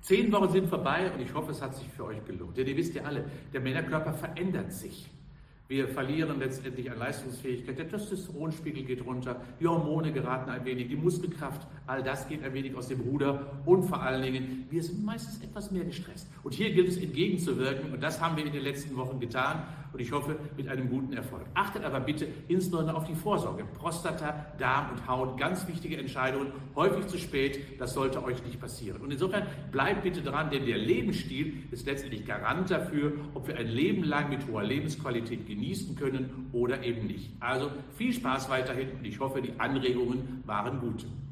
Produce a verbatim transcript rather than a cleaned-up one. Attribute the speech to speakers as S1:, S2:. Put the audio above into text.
S1: Zehn Wochen sind vorbei und ich hoffe, es hat sich für euch gelohnt. Denn ihr wisst ja alle, der Männerkörper verändert sich. Wir verlieren letztendlich an Leistungsfähigkeit, der Testosteronspiegel geht runter, die Hormone geraten ein wenig, die Muskelkraft, all das geht ein wenig aus dem Ruder und vor allen Dingen, wir sind meistens etwas mehr gestresst. Und hier gilt es entgegenzuwirken und das haben wir in den letzten Wochen getan und ich hoffe mit einem guten Erfolg. Achtet aber bitte insbesondere auf die Vorsorge. Prostata, Darm und Haut, ganz wichtige Entscheidungen, häufig zu spät, das sollte euch nicht passieren. Und insofern bleibt bitte dran, denn der Lebensstil ist letztendlich Garant dafür, ob wir ein Leben lang mit hoher Lebensqualität genießen können oder eben nicht. Also viel Spaß weiterhin und ich hoffe, die Anregungen waren gut.